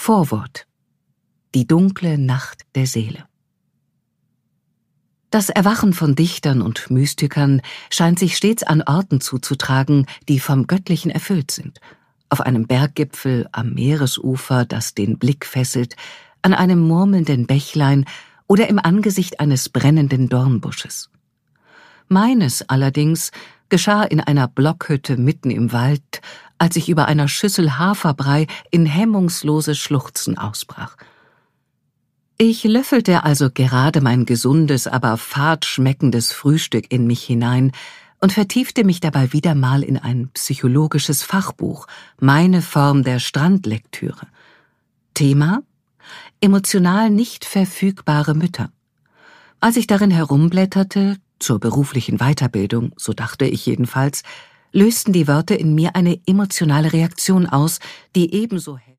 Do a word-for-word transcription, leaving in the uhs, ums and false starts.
Vorwort: Die dunkle Nacht der Seele. Das Erwachen von Dichtern und Mystikern scheint sich stets an Orten zuzutragen, die vom Göttlichen erfüllt sind. Auf einem Berggipfel, am Meeresufer, das den Blick fesselt, an einem murmelnden Bächlein oder im Angesicht eines brennenden Dornbusches. Meines allerdings geschah in einer Blockhütte mitten im Wald, als ich über einer Schüssel Haferbrei in hemmungsloses Schluchzen ausbrach. Ich löffelte also gerade mein gesundes, aber fad schmeckendes Frühstück in mich hinein und vertiefte mich dabei wieder mal in ein psychologisches Fachbuch, meine Form der Strandlektüre. Thema: emotional nicht verfügbare Mütter. Als ich darin herumblätterte, zur beruflichen Weiterbildung, so dachte ich jedenfalls, lösten die Wörter in mir eine emotionale Reaktion aus, die ebenso